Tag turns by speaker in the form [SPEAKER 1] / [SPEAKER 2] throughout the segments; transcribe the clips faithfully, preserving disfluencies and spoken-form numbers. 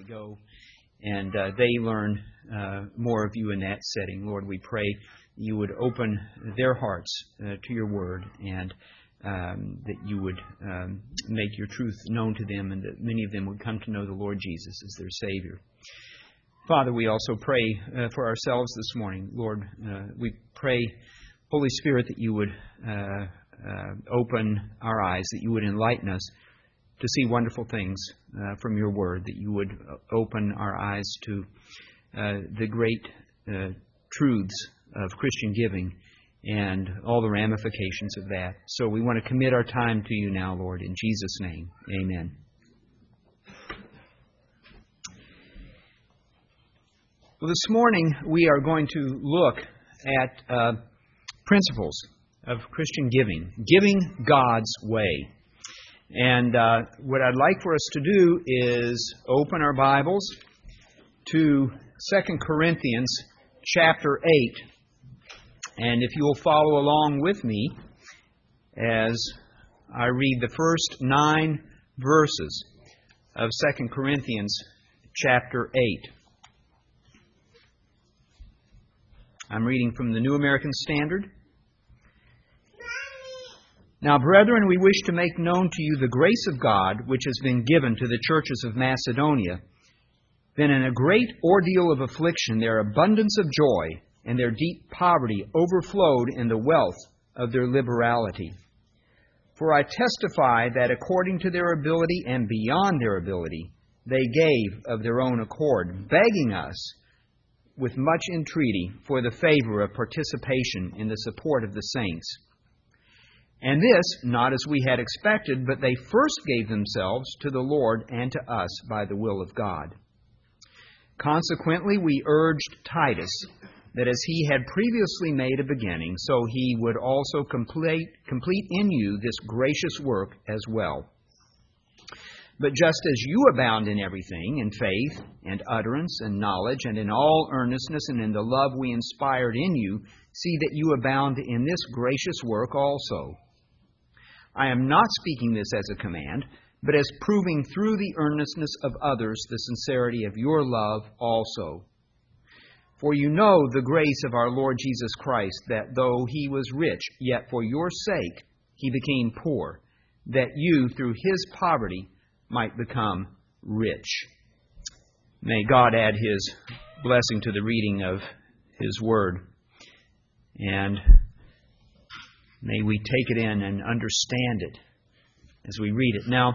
[SPEAKER 1] go and uh, they learn uh, more of you in that setting. Lord, we pray you would open their hearts uh, to your word, and um, that you would um, make your truth known to them, and that many of them would come to know the Lord Jesus as their Savior. Father, we also pray uh, for ourselves this morning. Lord, uh, we pray, Holy Spirit, that you would uh, uh, open our eyes, that you would enlighten us to see wonderful things uh, from your word, that you would open our eyes to uh, the great uh, truths of Christian giving and all the ramifications of that. So we want to commit our time to you now, Lord, in Jesus' name. Amen. Well, this morning we are going to look at uh, principles of Christian giving, giving God's way. And uh, what I'd like for us to do is open our Bibles to Second Corinthians chapter eight. And if you will follow along with me as I read the first nine verses of Second Corinthians chapter eight. I'm reading from the New American Standard. Now, brethren, we wish to make known to you the grace of God which has been given to the churches of Macedonia. Then in a great ordeal of affliction their abundance of joy and their deep poverty overflowed in the wealth of their liberality. For I testify that according to their ability and beyond their ability, they gave of their own accord, begging us with much entreaty for the favor of participation in the support of the saints. And this, not as we had expected, but they first gave themselves to the Lord and to us by the will of God. Consequently, we urged Titus that as he had previously made a beginning, so he would also complete, complete in you this gracious work as well. But just as you abound in everything, in faith and utterance and knowledge, and in all earnestness and in the love we inspired in you, see that you abound in this gracious work also. I am not speaking this as a command, but as proving through the earnestness of others the sincerity of your love also. For you know the grace of our Lord Jesus Christ, that though he was rich, yet for your sake he became poor, that you through his poverty might become rich. May God add his blessing to the reading of his word, and may we take it in and understand it as we read it. Now,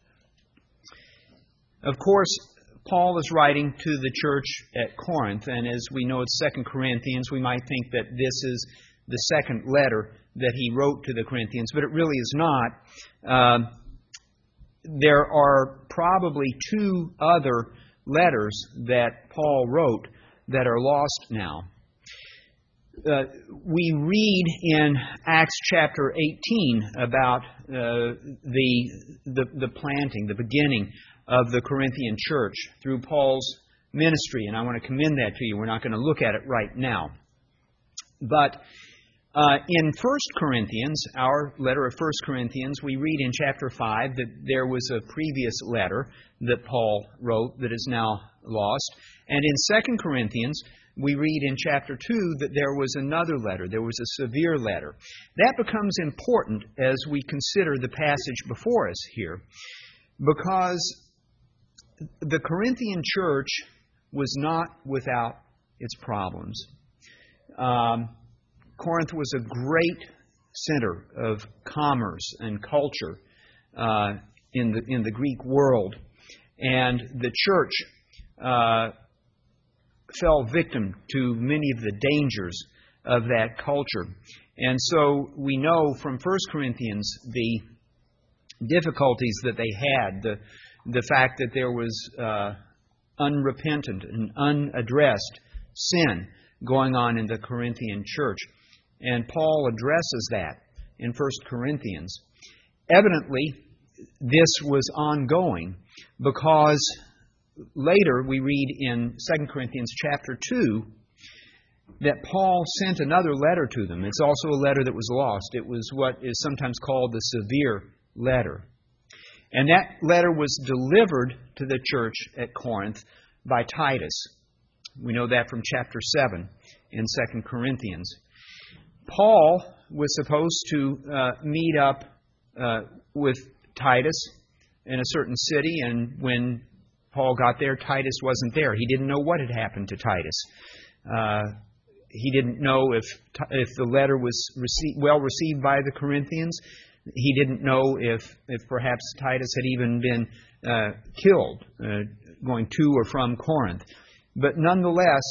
[SPEAKER 1] of course, Paul is writing to the church at Corinth, and as we know it's Second Corinthians, we might think that this is the second letter that he wrote to the Corinthians, but it really is not. Uh, there are probably two other letters that Paul wrote that are lost now. Uh, we read in Acts chapter eighteen about uh, the, the the planting, the beginning of the Corinthian church through Paul's ministry, and I want to commend that to you. We're not going to look at it right now. But uh, in First Corinthians, our letter of First Corinthians, we read in chapter five that there was a previous letter that Paul wrote that is now lost. And in Second Corinthians, we read in chapter two that there was another letter. There was a severe letter. That becomes important as we consider the passage before us here, because the Corinthian church was not without its problems. Um, Corinth was a great center of commerce and culture uh, in the in the Greek world, and the church uh, fell victim to many of the dangers of that culture. And so we know from First Corinthians the difficulties that they had, the the fact that there was uh, unrepentant and unaddressed sin going on in the Corinthian church. And Paul addresses that in First Corinthians. Evidently, this was ongoing because later we read in Second Corinthians chapter two that Paul sent another letter to them. It's also a letter that was lost. It was what is sometimes called the severe letter. And that letter was delivered to the church at Corinth by Titus. We know that from chapter seven in Second Corinthians. Paul was supposed to uh, meet up uh, with Titus in a certain city, and when Paul got there, Titus wasn't there. He didn't know what had happened to Titus. Uh, he didn't know if if the letter was received, well received by the Corinthians. He didn't know if, if perhaps Titus had even been uh, killed uh, going to or from Corinth. But nonetheless,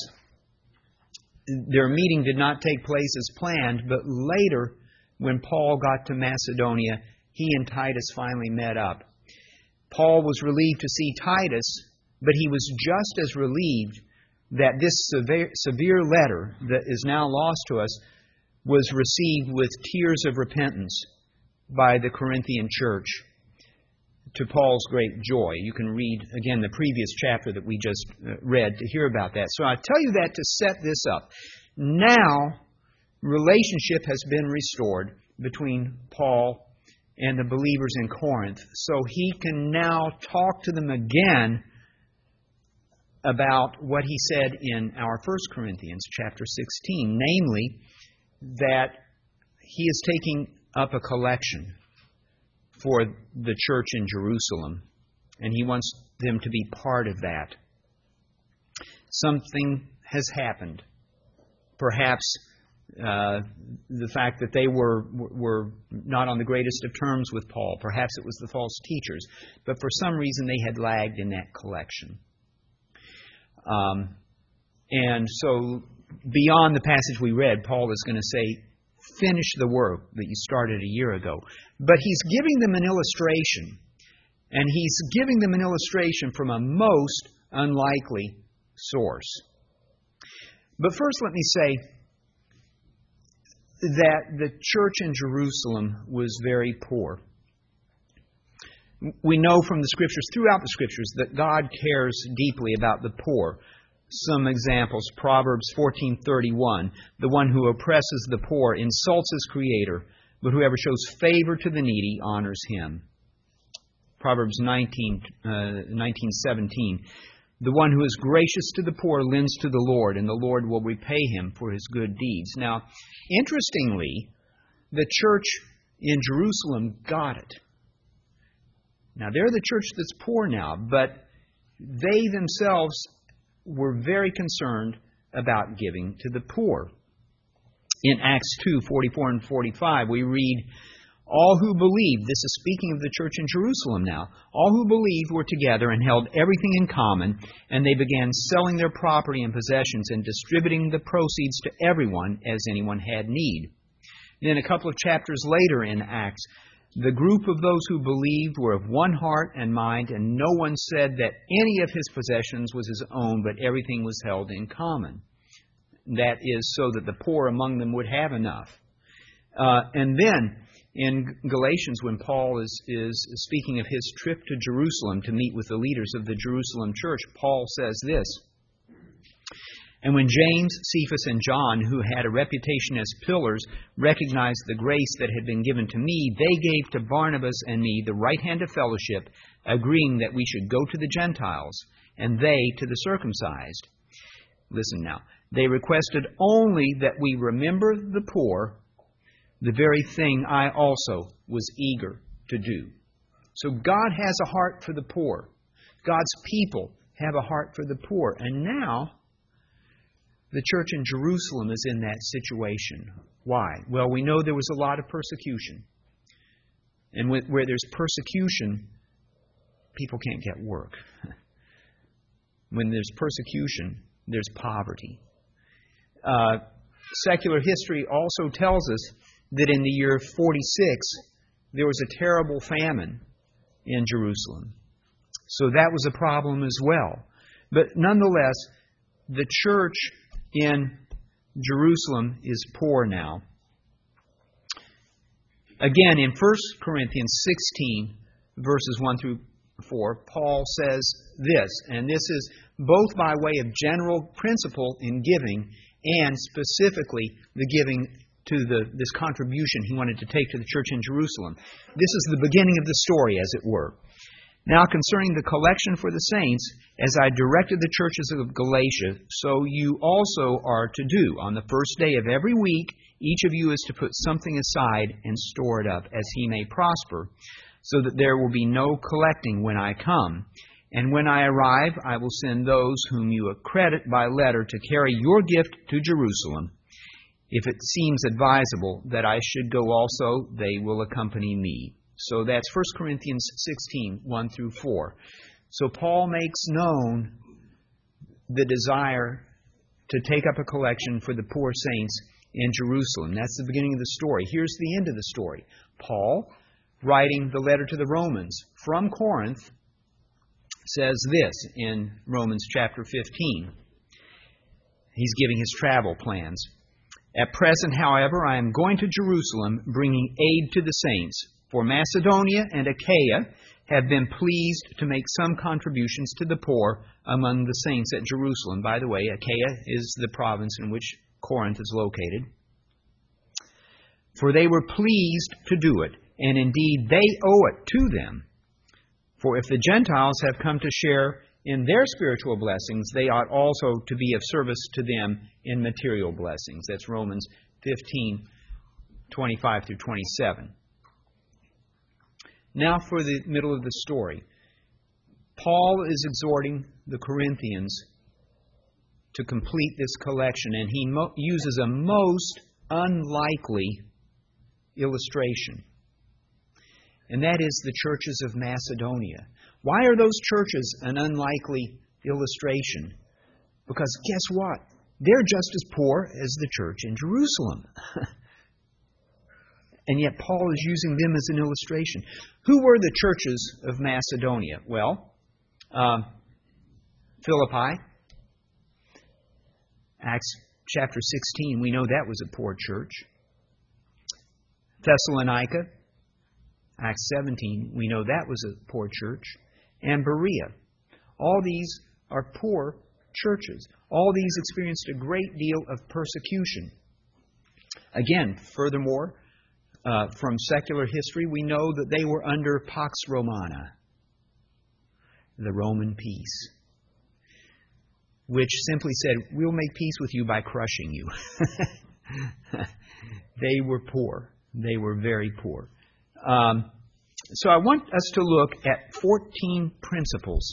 [SPEAKER 1] their meeting did not take place as planned, but later, when Paul got to Macedonia, he and Titus finally met up. Paul was relieved to see Titus, but he was just as relieved that this severe, severe letter that is now lost to us was received with tears of repentance by the Corinthian church, to Paul's great joy. You can read, again, the previous chapter that we just read to hear about that. So I tell you that to set this up. Now, relationship has been restored between Paul and the believers in Corinth. So he can now talk to them again about what he said in our First Corinthians chapter sixteen, namely that he is taking up a collection for the church in Jerusalem, and he wants them to be part of that. Something has happened. Perhaps uh, the fact that they were were not on the greatest of terms with Paul. Perhaps it was the false teachers. But for some reason they had lagged in that collection. Um, and so beyond the passage we read, Paul is going to say, finish the work that you started a year ago. But he's giving them an illustration. And he's giving them an illustration from a most unlikely source. But first let me say that the church in Jerusalem was very poor. We know from the Scriptures, throughout the Scriptures, that God cares deeply about the poor. Some examples, Proverbs fourteen thirty-one, the one who oppresses the poor insults his Creator, but whoever shows favor to the needy honors him. Proverbs nineteen seventeen, the one who is gracious to the poor lends to the Lord, and the Lord will repay him for his good deeds. Now, interestingly, the church in Jerusalem got it. Now, they're the church that's poor now, but they themselves were very concerned about giving to the poor. In Acts two forty-four and forty-five, we read, all who believed, this is speaking of the church in Jerusalem now, all who believed were together and held everything in common, and they began selling their property and possessions and distributing the proceeds to everyone as anyone had need. Then a couple of chapters later in Acts, the group of those who believed were of one heart and mind, and no one said that any of his possessions was his own, but everything was held in common. That is so that the poor among them would have enough. Uh, and then in Galatians, when Paul is, is speaking of his trip to Jerusalem to meet with the leaders of the Jerusalem church, Paul says this, and when James, Cephas, and John, who had a reputation as pillars, recognized the grace that had been given to me, they gave to Barnabas and me the right hand of fellowship, agreeing that we should go to the Gentiles, and they to the circumcised. Listen now. They requested only that we remember the poor, the very thing I also was eager to do. So God has a heart for the poor. God's people have a heart for the poor. And now, the church in Jerusalem is in that situation. Why? Well, we know there was a lot of persecution. And where there's persecution, people can't get work. When there's persecution, there's poverty. Uh, secular history also tells us that in the year forty-six, there was a terrible famine in Jerusalem. So that was a problem as well. But nonetheless, the church in Jerusalem is poor now. Again, in First Corinthians sixteen, verses one through four, Paul says this, and this is both by way of general principle in giving and specifically the giving to the, this contribution he wanted to take to the church in Jerusalem. This is the beginning of the story, as it were. Now, concerning the collection for the saints, as I directed the churches of Galatia, so you also are to do. On the first day of every week, each of you is to put something aside and store it up, as he may prosper, so that there will be no collecting when I come. And when I arrive, I will send those whom you accredit by letter to carry your gift to Jerusalem. If it seems advisable that I should go also, they will accompany me. So that's First Corinthians sixteen, one through four. So Paul makes known the desire to take up a collection for the poor saints in Jerusalem. That's the beginning of the story. Here's the end of the story. Paul, writing the letter to the Romans from Corinth, says this in Romans chapter fifteen. He's giving his travel plans. At present, however, I am going to Jerusalem, bringing aid to the saints. For Macedonia and Achaia have been pleased to make some contributions to the poor among the saints at Jerusalem. By the way, Achaia is the province in which Corinth is located. For they were pleased to do it, and indeed they owe it to them. For if the Gentiles have come to share in their spiritual blessings, they ought also to be of service to them in material blessings. That's Romans fifteen, twenty-five through twenty-seven. Now for the middle of the story. Paul is exhorting the Corinthians to complete this collection, and he mo- uses a most unlikely illustration. And that is the churches of Macedonia. Why are those churches an unlikely illustration? Because guess what? They're just as poor as the church in Jerusalem. And yet Paul is using them as an illustration. Who were the churches of Macedonia? Well, um, Philippi, Acts chapter sixteen, we know that was a poor church. Thessalonica, Acts seventeen, we know that was a poor church. And Berea. All these are poor churches. All these experienced a great deal of persecution. Again, furthermore, uh, from secular history, we know that they were under Pax Romana, the Roman peace, which simply said, we'll make peace with you by crushing you. They were poor. They were very poor. Um, so I want us to look at fourteen principles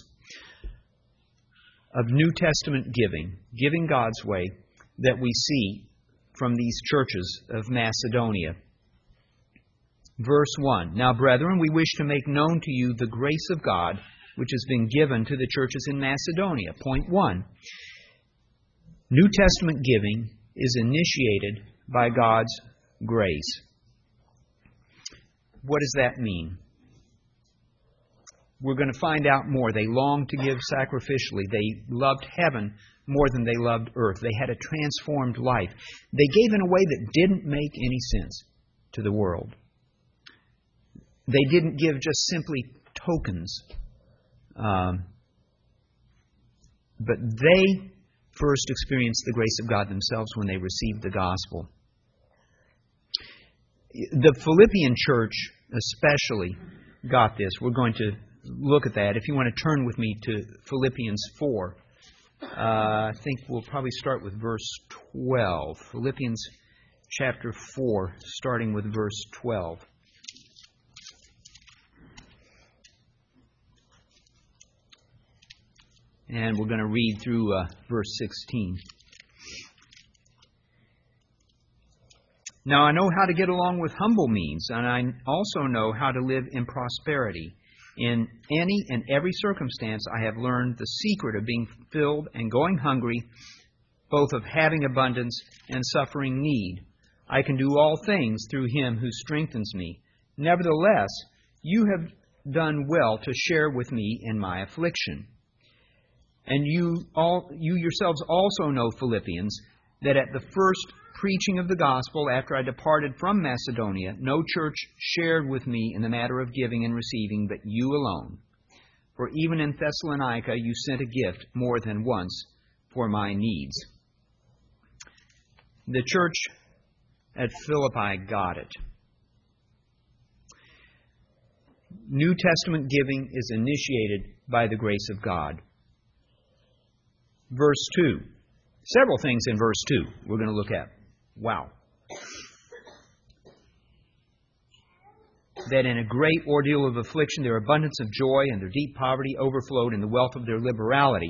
[SPEAKER 1] of New Testament giving, giving God's way, that we see from these churches of Macedonia. Verse one, Now, brethren, we wish to make known to you the grace of God, which has been given to the churches in Macedonia. Point one, New Testament giving is initiated by God's grace. What does that mean? We're going to find out more. They longed to give sacrificially. They loved heaven more than they loved earth. They had a transformed life. They gave in a way that didn't make any sense to the world. They didn't give just simply tokens. Um, but they first experienced the grace of God themselves when they received the gospel. The Philippian church especially got this. We're going to look at that. If you want to turn with me to Philippians four, uh, I think we'll probably start with verse twelve. Philippians chapter four, starting with verse twelve. And we're going to read through uh, verse sixteen. Now I know how to get along with humble means, and I also know how to live in prosperity. In any and every circumstance I have learned the secret of being filled and going hungry, both of having abundance and suffering need. I can do all things through Him who strengthens me. Nevertheless, you have done well to share with me in my affliction. And you all, you yourselves also know, Philippians, that at the first preaching of the gospel after I departed from Macedonia, no church shared with me in the matter of giving and receiving, but you alone. For even in Thessalonica you sent a gift more than once for my needs. The church at Philippi got it. New Testament giving is initiated by the grace of God. Verse two. Several things in verse two we're going to look at. Wow. That in a great ordeal of affliction, their abundance of joy and their deep poverty overflowed in the wealth of their liberality.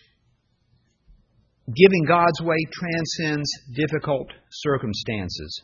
[SPEAKER 1] Giving God's way transcends difficult circumstances.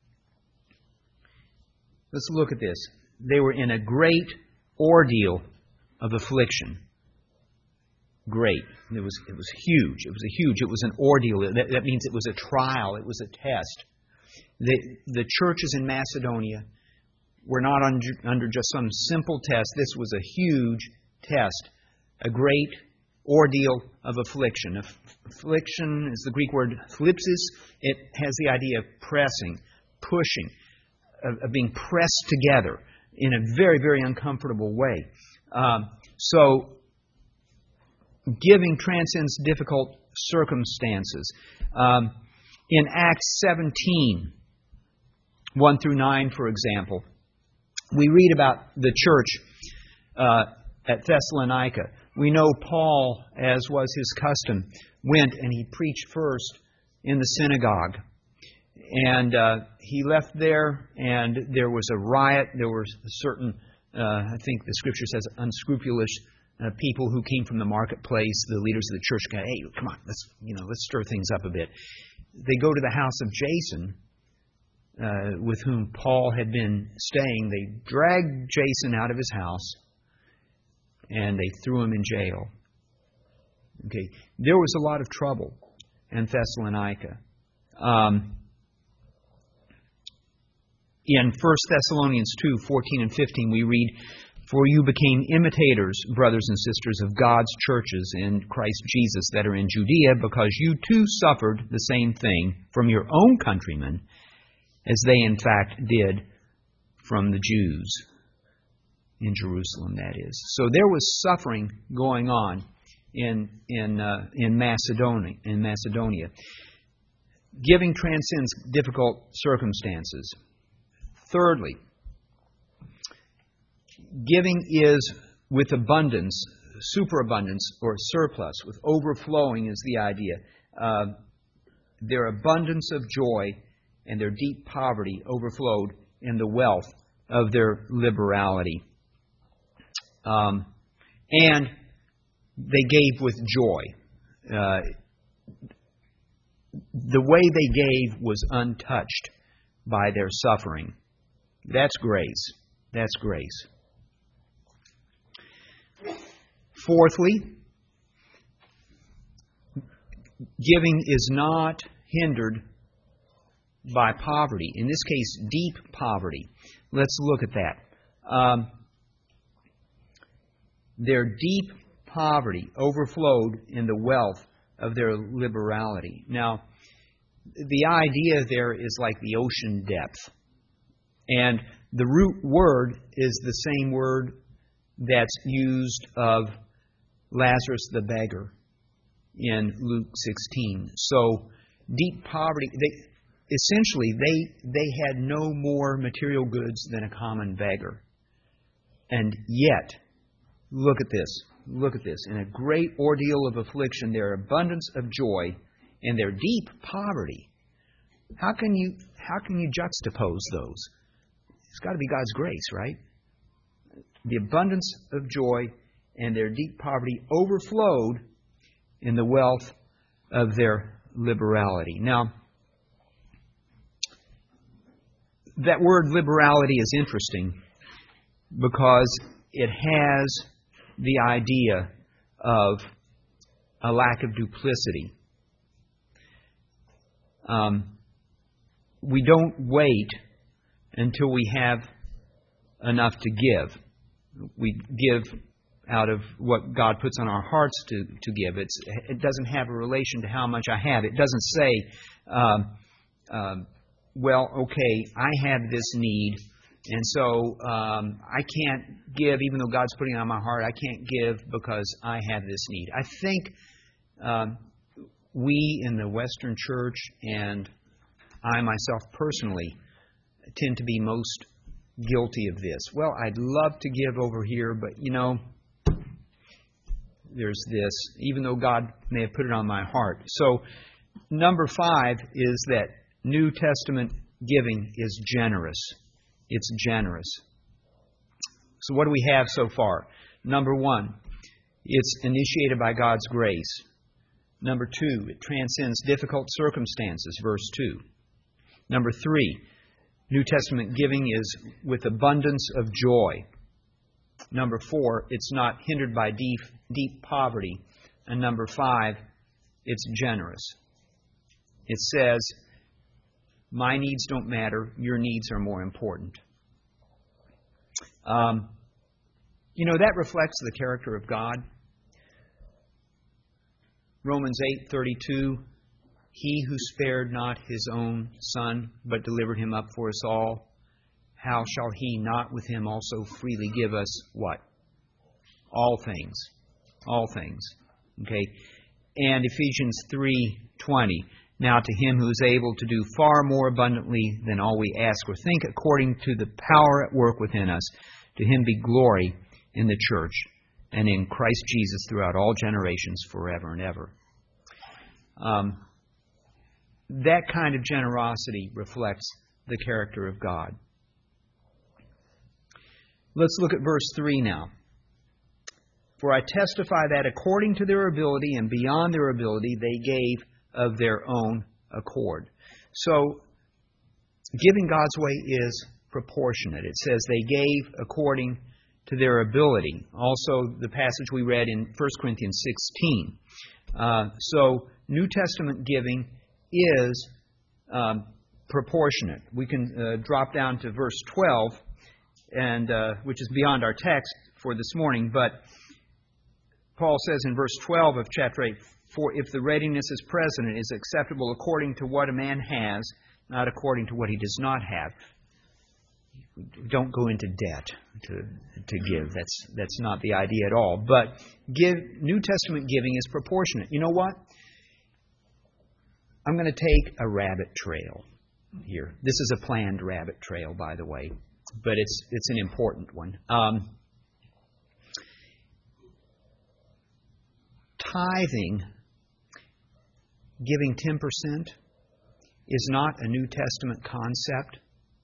[SPEAKER 1] Let's look at this. They were in a great ordeal of affliction. Great. It was, it was huge. It was a huge. It was an ordeal. That, that means it was a trial. It was a test. The, the churches in Macedonia were not under, under just some simple test. This was a huge test. A great ordeal of affliction. Affliction is the Greek word thlipsis. It has the idea of pressing, pushing, of, of being pressed together in a very, very uncomfortable way. Um, so, giving transcends difficult circumstances. Um, in Acts seventeen, one through nine, for example, we read about the church uh, at Thessalonica. We know Paul, as was his custom, went and he preached first in the synagogue. And uh, he left there, and there was a riot. There were certain, uh, I think the Scripture says, unscrupulous uh, people who came from the marketplace. The leaders of the church go, "Hey, come on, let's you know, let's stir things up a bit." They go to the house of Jason, uh, with whom Paul had been staying. They dragged Jason out of his house, and they threw him in jail. Okay, there was a lot of trouble in Thessalonica. Um, In First Thessalonians two, fourteen and fifteen, we read, "For you became imitators, brothers and sisters, of God's churches in Christ Jesus that are in Judea, because you too suffered the same thing from your own countrymen, as they in fact did from the Jews." In Jerusalem, that is. So there was suffering going on in in uh, in Macedonia. In Macedonia, giving transcends difficult circumstances. Thirdly, giving is with abundance, superabundance, or surplus. With overflowing is the idea. Uh, their abundance of joy and their deep poverty overflowed in the wealth of their liberality. Um, and they gave with joy. Uh, the way they gave was untouched by their suffering. That's grace. That's grace. Fourthly, giving is not hindered by poverty. In this case, deep poverty. Let's look at that. Um, their deep poverty overflowed in the wealth of their liberality. Now, the idea there is like the ocean depth. And the root word is the same word that's used of Lazarus the beggar in Luke sixteen. So, deep poverty, they, essentially, they, they had no more material goods than a common beggar. And yet, look at this. Look at this. In a great ordeal of affliction, their abundance of joy and their deep poverty. How can you how can you juxtapose those? It's got to be God's grace, right? The abundance of joy and their deep poverty overflowed in the wealth of their liberality. Now, that word liberality is interesting because it has the idea of a lack of duplicity. Um, we don't wait until we have enough to give. We give out of what God puts on our hearts to, to give. It's, it doesn't have a relation to how much I have. It doesn't say, um, um, well, okay, I have this need, and so um, I can't give, even though God's putting it on my heart, I can't give because I have this need. I think um, we in the Western Church and I myself personally tend to be most guilty of this. Well, I'd love to give over here, but you know, there's this, even though God may have put it on my heart. So, number five is that New Testament giving is generous. It's generous. So what do we have so far? Number one, it's initiated by God's grace. Number two, it transcends difficult circumstances, verse two. Number three, New Testament giving is with abundance of joy. Number four, it's not hindered by deep, deep poverty. And number five, it's generous. It says, my needs don't matter, your needs are more important. Um, you know, that reflects the character of God. Romans eight thirty-two, he who spared not his own Son, but delivered him up for us all, how shall he not with him also freely give us what? All things. All things. Okay. And Ephesians three twenty, now to him who is able to do far more abundantly than all we ask or think, according to the power at work within us, to him be glory in the church and in Christ Jesus throughout all generations, forever and ever. Um, that kind of generosity reflects the character of God. Let's look at verse three now. For I testify that according to their ability and beyond their ability, they gave of their own accord. So, giving God's way is proportionate. It says they gave according to their ability. Also, the passage we read in First Corinthians sixteen. Uh, so, New Testament giving is um, proportionate. We can uh, drop down to verse twelve, and uh, which is beyond our text for this morning, but Paul says in verse twelve of chapter eight, for if the readiness is present, it is acceptable according to what a man has, not according to what he does not have. Don't go into debt to to give. That's that's not the idea at all. But give New Testament giving is proportionate. You know what? I'm going to take a rabbit trail here. This is a planned rabbit trail, by the way, but it's it's an important one. Um, tithing, giving ten percent, is not a New Testament concept.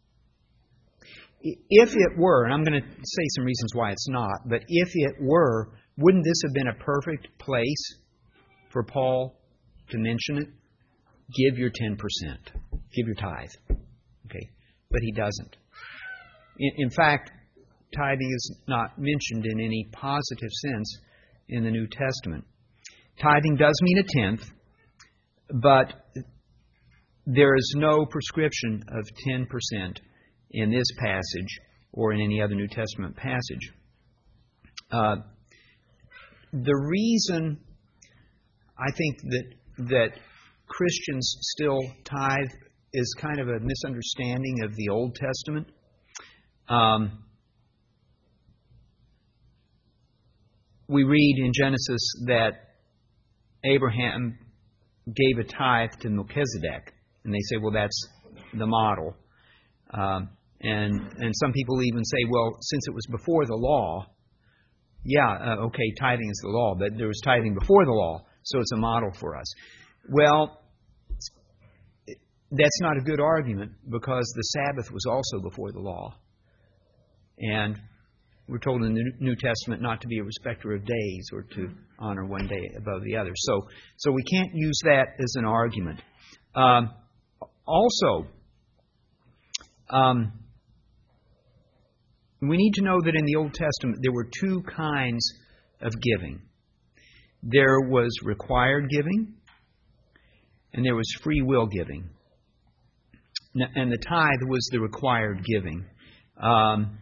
[SPEAKER 1] If it were, and I'm going to say some reasons why it's not, but if it were, wouldn't this have been a perfect place for Paul to mention it? Give your ten percent. Give your tithe. Okay, but he doesn't. In, in fact, tithing is not mentioned in any positive sense in the New Testament. Tithing does mean a tenth, but there is no prescription of ten percent in this passage or in any other New Testament passage. Uh, the reason I think that that Christians still tithe is kind of a misunderstanding of the Old Testament. Um, we read in Genesis that Abraham gave a tithe to Melchizedek, and they say, well, that's the model. Um, and and some people even say, well, since it was before the law, yeah, uh, okay, tithing is the law, but there was tithing before the law, so it's a model for us. Well, that's not a good argument, because the Sabbath was also before the law. And we're told in the New Testament not to be a respecter of days or to honor one day above the other. So, so we can't use that as an argument. Um, also, um, we need to know that in the Old Testament there were two kinds of giving. There was required giving, and there was free will giving. And the tithe was the required giving. Um,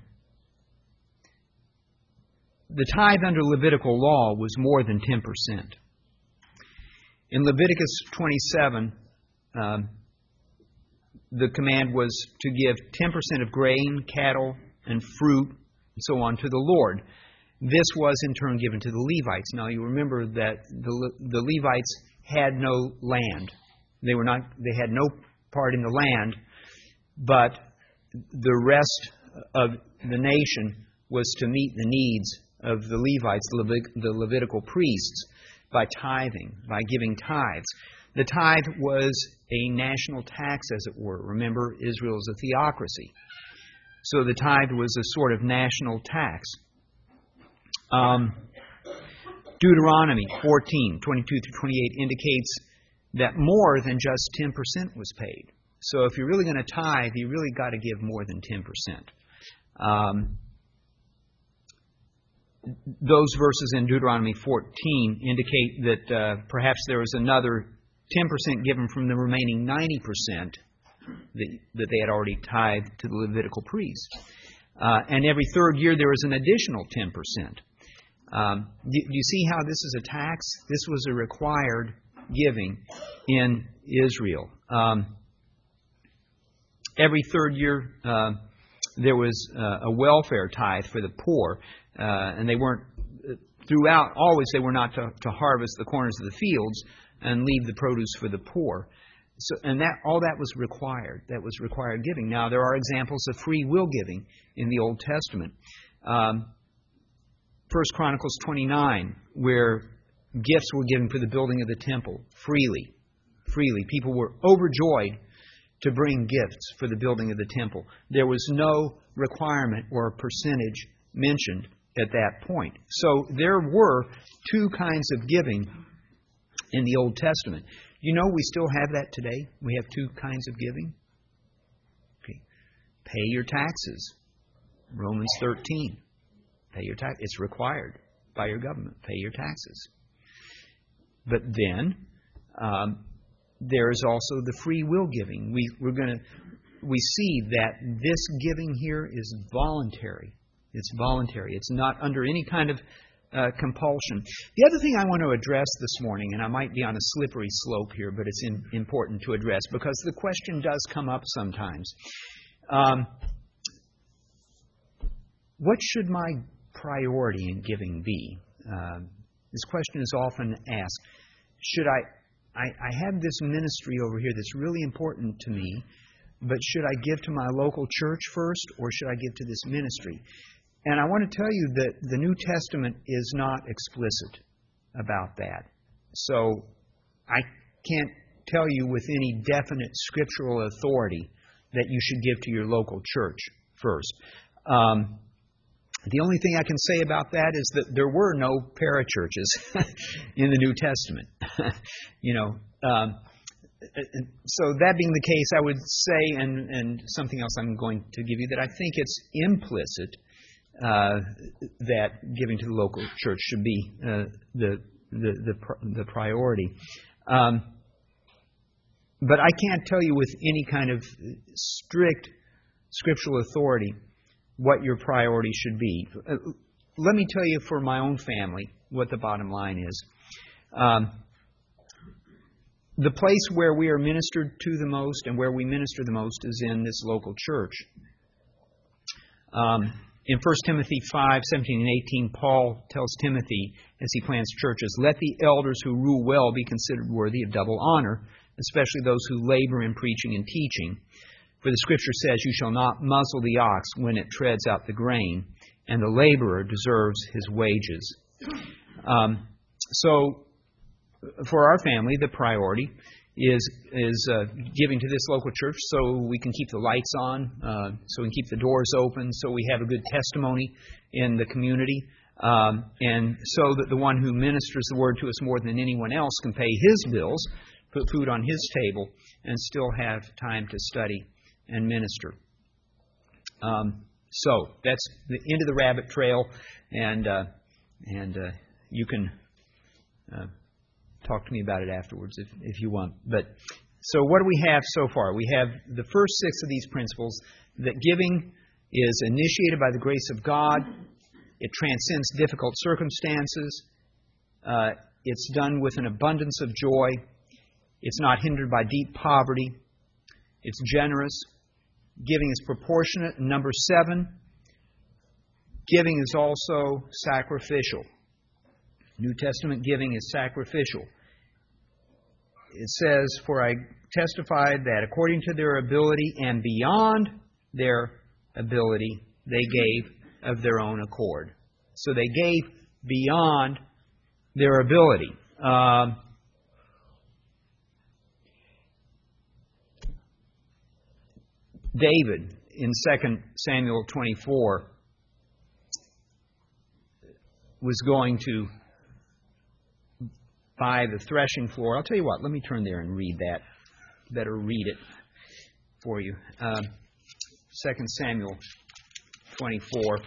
[SPEAKER 1] the tithe under Levitical law was more than ten percent. In Leviticus twenty-seven, um, the command was to give ten percent of grain, cattle, and fruit, and so on, to the Lord. This was in turn given to the Levites. Now you remember that the the Levites had no land. They were not. They had no part in the land, but the rest of the nation was to meet the needs of the Levites, the, Levit- the Levitical priests, by tithing, by giving tithes. The tithe was a national tax, as it were. Remember, Israel is a theocracy. So the tithe was a sort of national tax. Um, Deuteronomy fourteen, twenty-two through twenty-eight indicates that more than just ten percent was paid. So if you're really going to tithe, you really got to give more than ten percent. Um, those verses in Deuteronomy fourteen indicate that uh, perhaps there was another ten percent given from the remaining ninety percent that, that they had already tithed to the Levitical priests. Uh, and every third year there was an additional ten percent. Um, do, do you see how this is a tax? This was a required giving in Israel. Um, every third year uh, there was uh, a welfare tithe for the poor, uh, and they weren't, throughout, always they were not to, to harvest the corners of the fields and leave the produce for the poor. So, and that all that was required. That was required giving. Now, there are examples of free will giving in the Old Testament. Um, First Chronicles twenty-nine, where gifts were given for the building of the temple freely. Freely. People were overjoyed to bring gifts for the building of the temple. There was no requirement or percentage mentioned at that point. So there were two kinds of giving in the Old Testament. You know, we still have that today. We have two kinds of giving. Okay. Pay your taxes. Romans thirteen. Pay your tax. It's required by your government. Pay your taxes. But then um, there is also the free will giving. We we're going to we see that this giving here is voluntary. It's voluntary. It's not under any kind of uh, compulsion. The other thing I want to address this morning, and I might be on a slippery slope here, but it's in, important to address because the question does come up sometimes. Um, what should my priority in giving be? Uh, this question is often asked. Should I, I, I have this ministry over here that's really important to me, but should I give to my local church first, or should I give to this ministry? And I want to tell you that the New Testament is not explicit about that. So I can't tell you with any definite scriptural authority that you should give to your local church first. Um, The only thing I can say about that is that there were no parachurches in the New Testament. you know, um, so that being the case, I would say, and, and something else I'm going to give you, that I think it's implicit uh, that giving to the local church should be uh, the, the the the priority. Um, but I can't tell you with any kind of strict scriptural authority what your priority should be. Uh, let me tell you for my own family what the bottom line is. Um, the place where we are ministered to the most and where we minister the most is in this local church. Um, in First Timothy five, seventeen and eighteen, Paul tells Timothy as he plants churches, "Let the elders who rule well be considered worthy of double honor, especially those who labor in preaching and teaching. For the Scripture says, you shall not muzzle the ox when it treads out the grain, and the laborer deserves his wages." Um, so, for our family, the priority is is uh, giving to this local church so we can keep the lights on, uh, so we can keep the doors open, so we have a good testimony in the community, um, and so that the one who ministers the word to us more than anyone else can pay his bills, put food on his table, and still have time to study and minister. Um, so that's the end of the rabbit trail, and uh, and uh, you can uh, talk to me about it afterwards if, if you want. But so what do we have so far? We have the first six of these principles: that giving is initiated by the grace of God. It transcends difficult circumstances. Uh, it's done with an abundance of joy. It's not hindered by deep poverty. It's generous. Giving is proportionate. And number seven, giving is also sacrificial. New Testament giving is sacrificial. it says, "For I testified that according to their ability and beyond their ability, they gave of their own accord." So they gave beyond their ability. Um, David, in Second Samuel twenty-four, was going to buy the threshing floor. I'll tell you what, let me turn there and read that. Better read it for you. Um, Second Samuel twenty-four.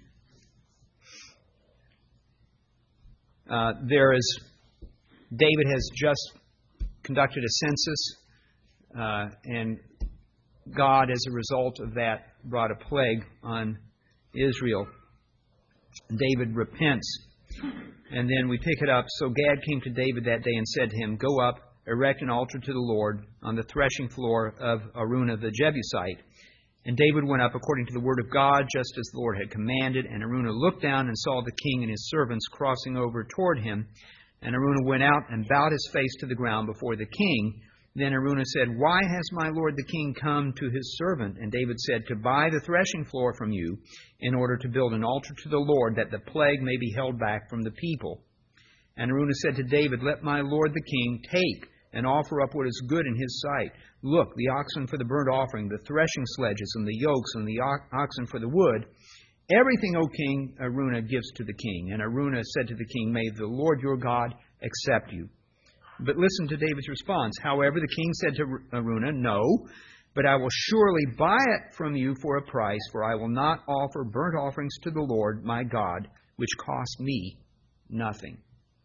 [SPEAKER 1] Uh, there is, David has just conducted a census, uh, and God, as a result of that, brought a plague on Israel. David repents. And then we pick it up. "So Gad came to David that day and said to him, 'Go up, erect an altar to the Lord on the threshing floor of Araunah the Jebusite.' And David went up according to the word of God, just as the Lord had commanded. And Araunah looked down and saw the king and his servants crossing over toward him. And Araunah went out and bowed his face to the ground before the king. Then Araunah said, 'Why has my lord the king come to his servant?' And David said, 'To buy the threshing floor from you, in order to build an altar to the Lord, that the plague may be held back from the people.' And Araunah said to David, 'Let my lord the king take and offer up what is good in his sight. Look, the oxen for the burnt offering, the threshing sledges, and the yokes, and the oxen for the wood. Everything, O king, Araunah gives to the king.' And Araunah said to the king, 'May the Lord your God accept you.' But listen to David's response. 'However, the king said to Araunah, "No, but I will surely buy it from you for a price, for I will not offer burnt offerings to the Lord my God, which cost me nothing."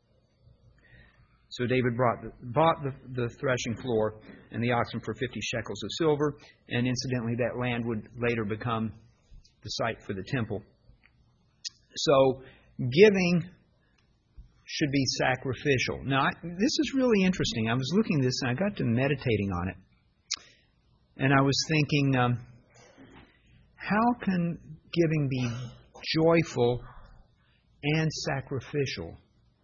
[SPEAKER 1] So David brought the, bought the, the threshing floor and the oxen for fifty shekels of silver, and incidentally, that land would later become the site for the temple. So giving should be sacrificial. Now, I, this is really interesting. I was looking at this and I got to meditating on it. And I was thinking, um, how can giving be joyful and sacrificial?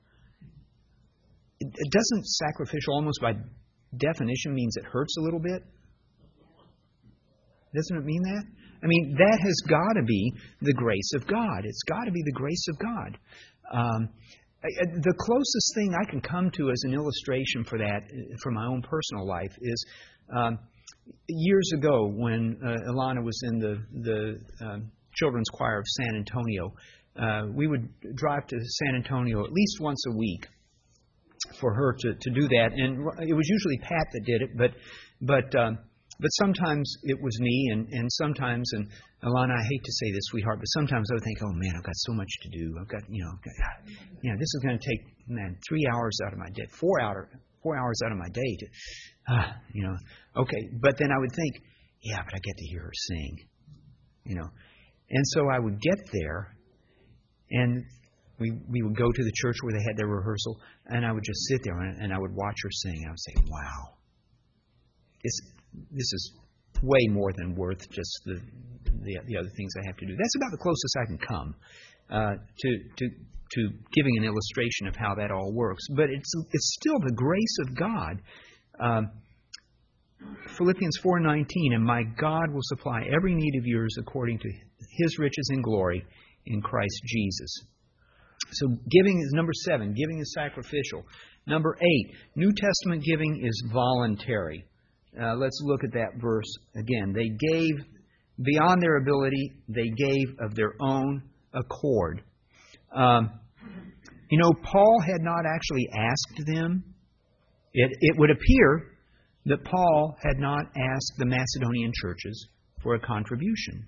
[SPEAKER 1] It, it doesn't sacrificial almost by definition means it hurts a little bit? Doesn't it mean that? I mean, that has got to be the grace of God. It's got to be the grace of God. Um, The closest thing I can come to as an illustration for that, for my own personal life, is um, years ago when uh, Ilana was in the, the um, children's choir of San Antonio. Uh, we would drive to San Antonio at least once a week for her to, to do that. And it was usually Pat that did it, but but um, but sometimes it was me, and, and sometimes, and Ilana, I hate to say this, sweetheart, but sometimes I would think, oh man, I've got so much to do. I've got, you know, I've got, you know, this is going to take, man, three hours out of my day, four hour, four hours out of my day to, uh, you know, okay. But then I would think, yeah, but I get to hear her sing, you know. And so I would get there, and we we would go to the church where they had their rehearsal, and I would just sit there and, and I would watch her sing. I would say, wow, this this is way more than worth just the, the the other things I have to do. That's about the closest I can come uh, to to to giving an illustration of how that all works. But it's it's still the grace of God. Um, Philippians four nineteen, and my God will supply every need of yours according to His riches in glory in Christ Jesus. So giving is number seven. Giving is sacrificial. Number eight, New Testament giving is voluntary. Uh, let's look at that verse again. They gave beyond their ability. They gave of their own accord. Um, you know, Paul had not actually asked them. It, it would appear that Paul had not asked the Macedonian churches for a contribution.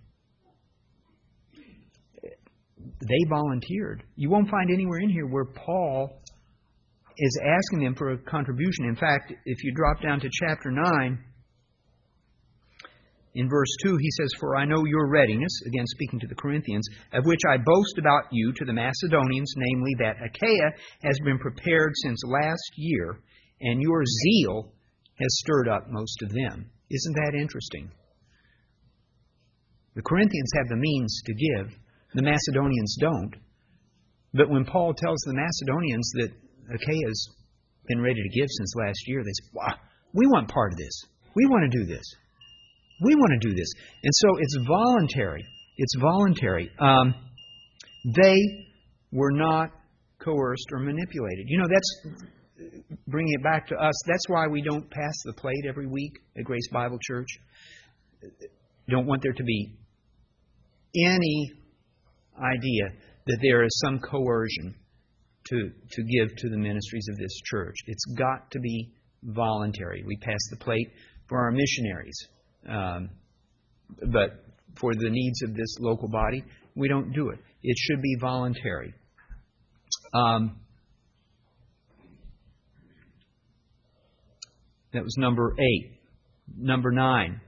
[SPEAKER 1] They volunteered. You won't find anywhere in here where Paul is asking them for a contribution. In fact, if you drop down to chapter nine, in verse two, he says, "For I know your readiness," again speaking to the Corinthians, "of which I boast about you to the Macedonians, namely that Achaia has been prepared since last year, and your zeal has stirred up most of them." Isn't that interesting? The Corinthians have the means to give. The Macedonians don't. But when Paul tells the Macedonians that Achaia is been ready to give since last year. They say, wow, we want part of this. We want to do this. We want to do this. And so it's voluntary. It's voluntary. Um, they were not coerced or manipulated. You know, that's, bringing it back to us, that's why we don't pass the plate every week at Grace Bible Church. Don't want there to be any idea that there is some coercion to, to give to the ministries of this church. It's got to be voluntary. We pass the plate for our missionaries. Um, but for the needs of this local body, we don't do it. It should be voluntary. Um, that was number eight. Number nine.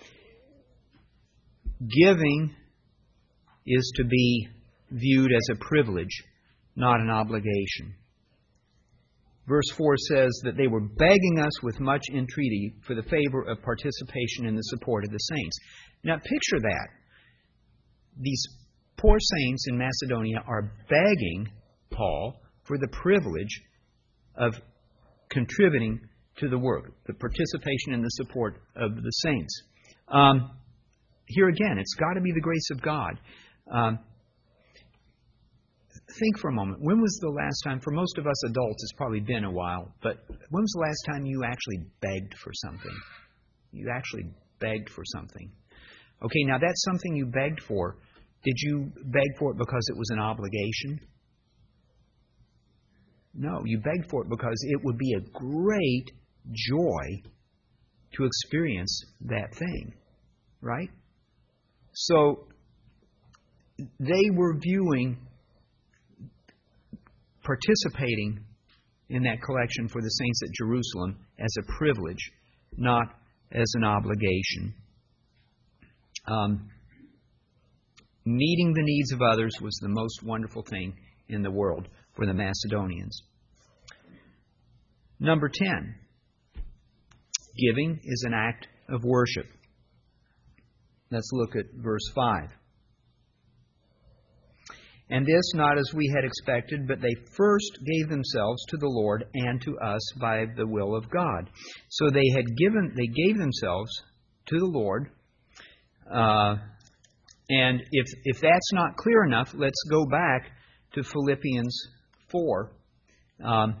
[SPEAKER 1] Giving is to be viewed as a privilege, not an obligation. Verse four says that they were begging us with much entreaty for the favor of participation in the support of the saints. Now picture that. These poor saints in Macedonia are begging Paul for the privilege of contributing to the work, the participation in the support of the saints. Um, here again, it's got to be the grace of God. Um, think for a moment. When was the last time, for most of us adults, it's probably been a while, but when was the last time you actually begged for something? You actually begged for something. Okay, now that's something you begged for. Did you beg for it because it was an obligation? No, you begged for it because it would be a great joy to experience that thing, right? So they were viewing participating in that collection for the saints at Jerusalem as a privilege, not as an obligation. Um, meeting the needs of others was the most wonderful thing in the world for the Macedonians. Number ten. Giving is an act of worship. Let's look at verse five. And this not as we had expected, but they first gave themselves to the Lord and to us by the will of God. So they had given, they gave themselves to the Lord. Uh, and if if that's not clear enough, let's go back to Philippians four, um,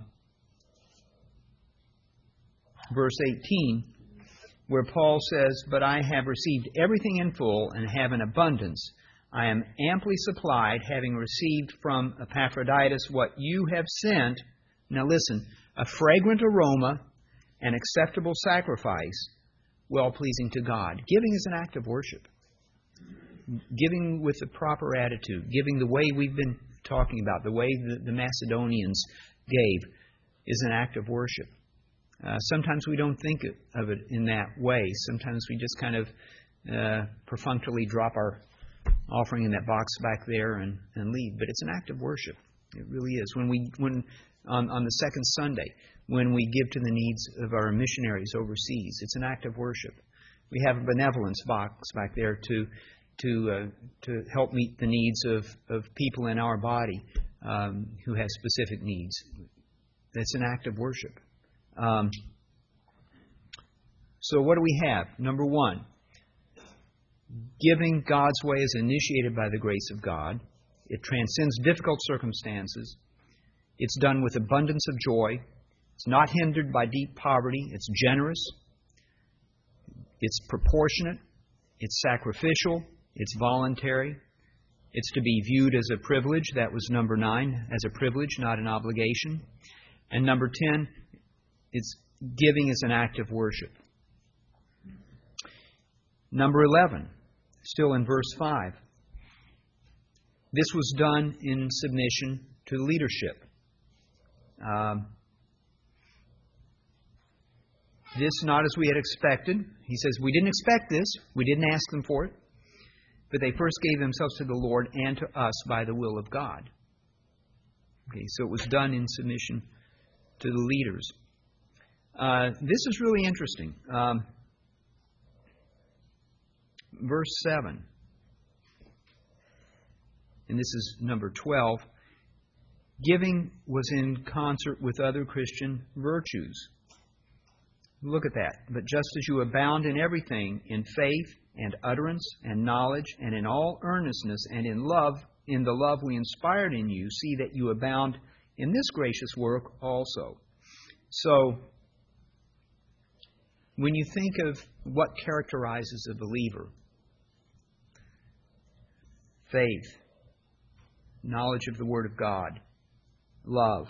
[SPEAKER 1] verse eighteen, where Paul says, "But I have received everything in full and have an abundance. I am amply supplied, having received from Epaphroditus what you have sent." Now listen, a fragrant aroma, an acceptable sacrifice, well-pleasing to God. Giving is an act of worship. Giving with the proper attitude, giving the way we've been talking about, the way the, the Macedonians gave, is an act of worship. Uh, sometimes we don't think of it in that way. Sometimes we just kind of uh, perfunctorily drop our offering in that box back there and, and leave. But it's an act of worship. It really is. When we, when on, on the second Sunday, when we give to the needs of our missionaries overseas, it's an act of worship. We have a benevolence box back there to to uh, to help meet the needs of, of people in our body um, who have specific needs. That's an act of worship. Um, so what do we have? Number one, giving God's way is initiated by the grace of God. It transcends difficult circumstances. It's done with abundance of joy. It's not hindered by deep poverty. It's generous. It's proportionate. It's sacrificial. It's voluntary. It's to be viewed as a privilege. That was number nine, as a privilege, not an obligation. And number ten, it's giving is an act of worship. Number eleven, still in verse five. This was done in submission to leadership. Um, this not as we had expected. He says, we didn't expect this. We didn't ask them for it. But they first gave themselves to the Lord and to us by the will of God. Okay, so it was done in submission to the leaders. Uh, this is really interesting. Um, verse seven. And this is number twelve. Giving was in concert with other Christian virtues. Look at that. But just as you abound in everything, in faith and utterance and knowledge, and in all earnestness and in love, in the love we inspired in you, see that you abound in this gracious work also. So, when you think of what characterizes a believer, faith, knowledge of the Word of God, love,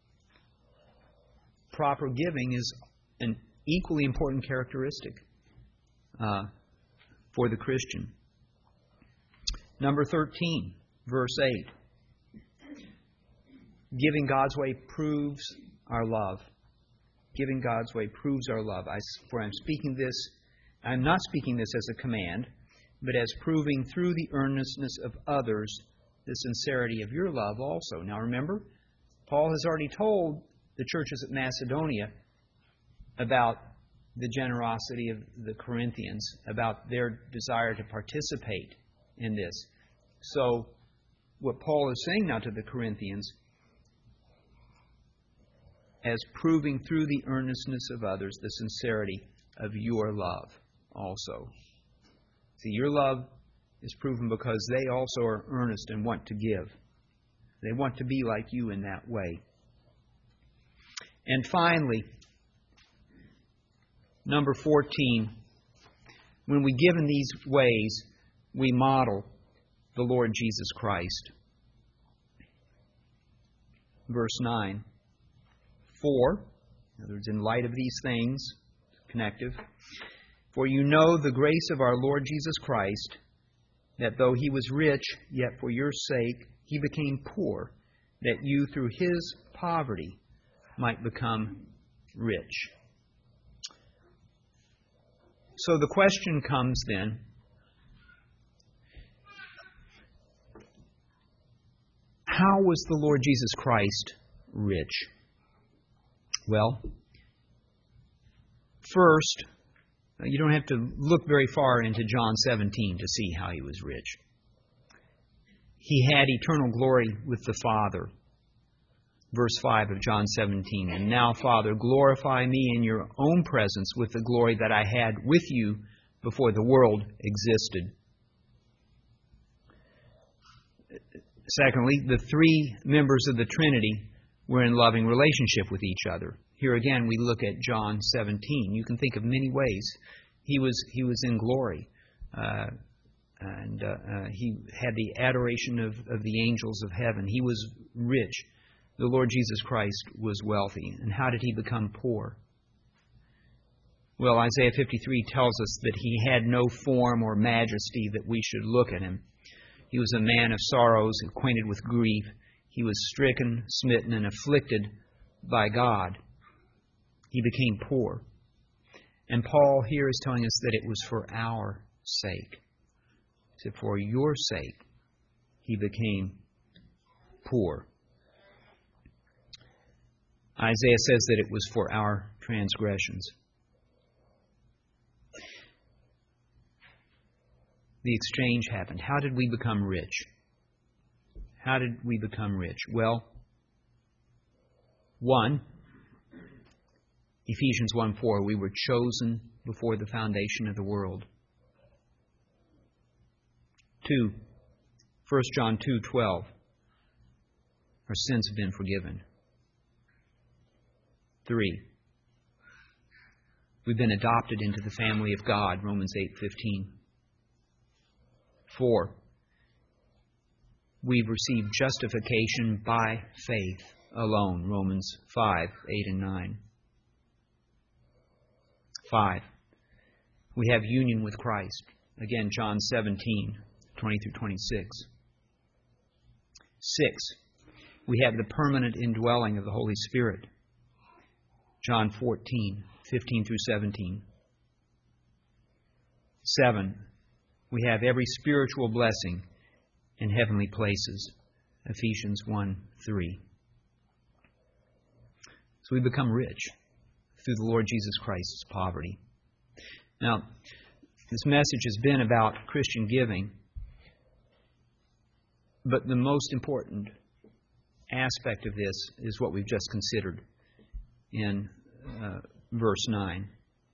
[SPEAKER 1] proper giving is an equally important characteristic uh, for the Christian. Number thirteen, verse eight. Giving God's way proves our love. Giving God's way proves our love. I, for I'm speaking this, I'm not speaking this as a command, but as proving through the earnestness of others the sincerity of your love also. Now remember, Paul has already told the churches at Macedonia about the generosity of the Corinthians, about their desire to participate in this. So, what Paul is saying now to the Corinthians, as proving through the earnestness of others the sincerity of your love also. See, your love is proven because they also are earnest and want to give. They want to be like you in that way. And finally, number fourteen, when we give in these ways, we model the Lord Jesus Christ. Verse nine. For, in other words, in light of these things, connective, for you know the grace of our Lord Jesus Christ, that though He was rich, yet for your sake He became poor, that you through His poverty might become rich. So the question comes then, how was the Lord Jesus Christ rich? Well, first, you don't have to look very far into John seventeen to see how He was rich. He had eternal glory with the Father. Verse five of John seventeen, and now, Father, glorify me in your own presence with the glory that I had with you before the world existed. Secondly, the three members of the Trinity were in loving relationship with each other. Here again, we look at John seventeen. You can think of many ways. He was he was in glory, uh, and uh, uh, he had the adoration of, of the angels of heaven. He was rich. The Lord Jesus Christ was wealthy. And how did He become poor? Well, Isaiah fifty-three tells us that He had no form or majesty that we should look at Him. He was a man of sorrows, acquainted with grief. He was stricken, smitten, and afflicted by God. He became poor. And Paul here is telling us that it was for our sake. So for your sake, He became poor. Isaiah says that it was for our transgressions. The exchange happened. How did we become rich? How did we become rich? Well, one, Ephesians one four, we were chosen before the foundation of the world. Two, First John two twelve, our sins have been forgiven. Three, we've been adopted into the family of God, Romans eight fifteen. Four, we've received justification by faith alone, Romans five eight and nine. Five, we have union with Christ, again, John seventeen twenty through twenty-six. Six, we have the permanent indwelling of the Holy Spirit, John fourteen fifteen through seventeen. Seven, we have every spiritual blessing in heavenly places, Ephesians one three. So we become rich through the Lord Jesus Christ's poverty. Now, this message has been about Christian giving, but the most important aspect of this is what we've just considered in uh, verse nine.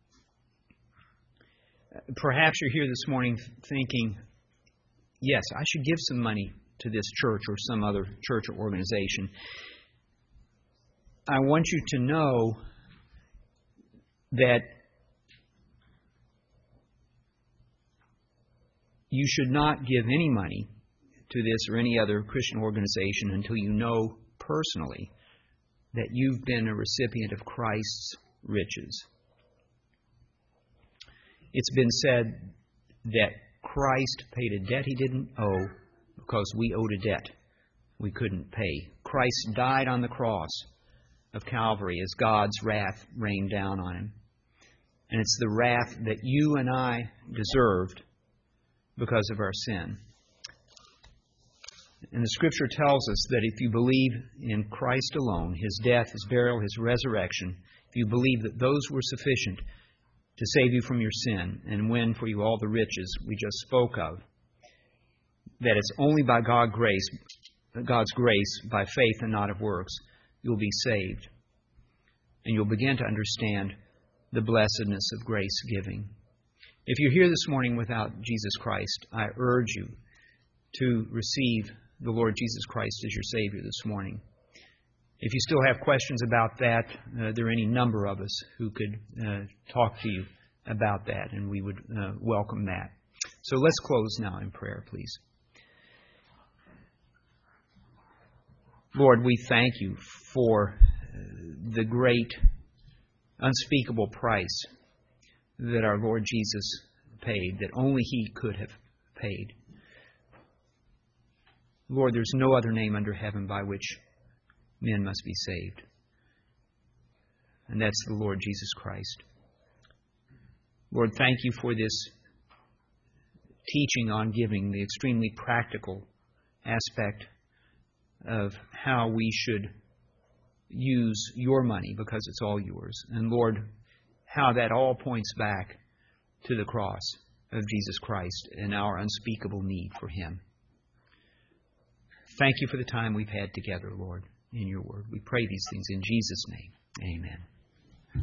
[SPEAKER 1] Perhaps you're here this morning thinking, yes, I should give some money to this church or some other church or organization. I want you to know that you should not give any money to this or any other Christian organization until you know personally that you've been a recipient of Christ's riches. It's been said that Christ paid a debt He didn't owe because we owed a debt we couldn't pay. Christ died on the cross of Calvary as God's wrath rained down on Him. And it's the wrath that you and I deserved because of our sin. And the Scripture tells us that if you believe in Christ alone, His death, His burial, His resurrection, if you believe that those were sufficient to save you from your sin and win for you all the riches we just spoke of, that it's only by God grace, God's grace, by faith and not of works, you'll be saved. And you'll begin to understand the blessedness of grace giving. If you're here this morning without Jesus Christ, I urge you to receive the Lord Jesus Christ as your Savior this morning. If you still have questions about that, uh, there are any number of us who could uh, talk to you about that, and we would uh, welcome that. So let's close now in prayer, please. Lord, we thank You for the great, unspeakable price that our Lord Jesus paid, that only He could have paid. Lord, there's no other name under heaven by which men must be saved. And that's the Lord Jesus Christ. Lord, thank You for this teaching on giving, the extremely practical aspect of how we should use Your money because it's all Yours. And Lord, how that all points back to the cross of Jesus Christ and our unspeakable need for Him. Thank You for the time we've had together, Lord, in Your Word. We pray these things in Jesus' name. Amen.